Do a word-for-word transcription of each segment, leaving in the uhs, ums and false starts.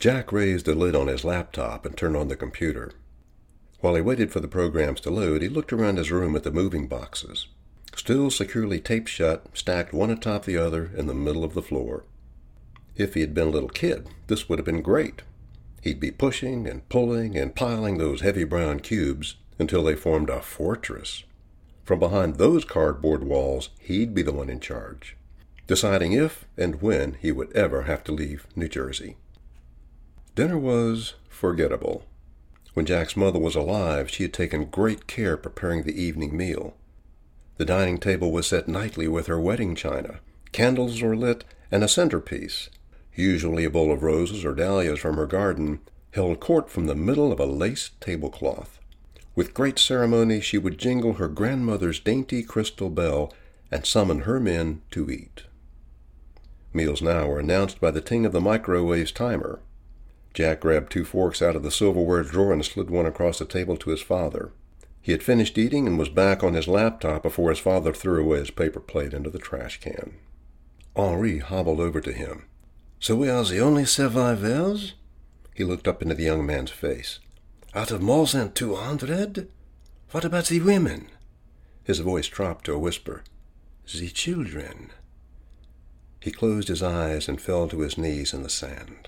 Jack raised the lid on his laptop and turned on the computer. While he waited for the programs to load, he looked around his room at the moving boxes, still securely taped shut, stacked one atop the other in the middle of the floor. If he had been a little kid, this would have been great. He'd be pushing and pulling and piling those heavy brown cubes until they formed a fortress. From behind those cardboard walls, he'd be the one in charge, deciding if and when he would ever have to leave New Jersey. Dinner was forgettable. When Jack's mother was alive, she had taken great care preparing the evening meal. The dining table was set nightly with her wedding china. Candles were lit, and a centerpiece, usually a bowl of roses or dahlias from her garden, held court from the middle of a lace tablecloth. With great ceremony she would jingle her grandmother's dainty crystal bell and summon her men to eat. Meals now were announced by the ting of the microwave's timer. Jack grabbed two forks out of the silverware drawer and slid one across the table to his father. He had finished eating and was back on his laptop before his father threw away his paper plate into the trash can. Henri hobbled over to him. "So we are the only survivors?" He looked up into the young man's face. "Out of more than two hundred? What about the women?" His voice dropped to a whisper. "The children." He closed his eyes and fell to his knees in the sand.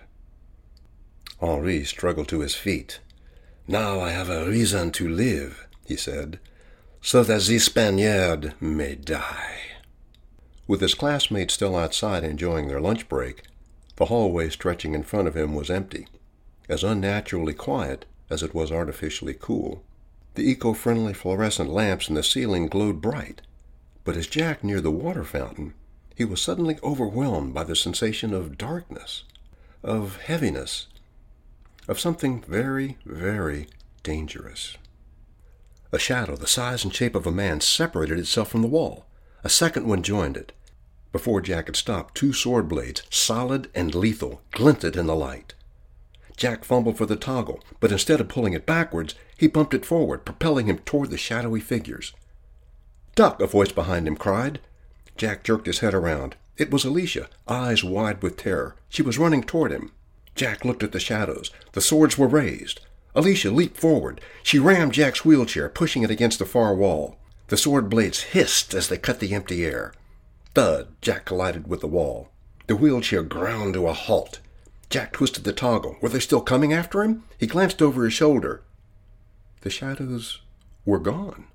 Henri struggled to his feet. "Now I have a reason to live," he said, "so that the Spaniard may die." With his classmates still outside enjoying their lunch break, the hallway stretching in front of him was empty, as unnaturally quiet as it was artificially cool. The eco-friendly fluorescent lamps in the ceiling glowed bright, but as Jack neared the water fountain, he was suddenly overwhelmed by the sensation of darkness, of heaviness, of something very, very dangerous. A shadow the size and shape of a man separated itself from the wall. A second one joined it. Before Jack had stopped, two sword blades, solid and lethal, glinted in the light. Jack fumbled for the toggle, but instead of pulling it backwards, he bumped it forward, propelling him toward the shadowy figures. "Duck!" a voice behind him cried. Jack jerked his head around. It was Alicia, eyes wide with terror. She was running toward him. Jack looked at the shadows. The swords were raised. Alicia leaped forward. She rammed Jack's wheelchair, pushing it against the far wall. The sword blades hissed as they cut the empty air. Thud! Jack collided with the wall. The wheelchair ground to a halt. Jack twisted the toggle. Were they still coming after him? He glanced over his shoulder. The shadows were gone.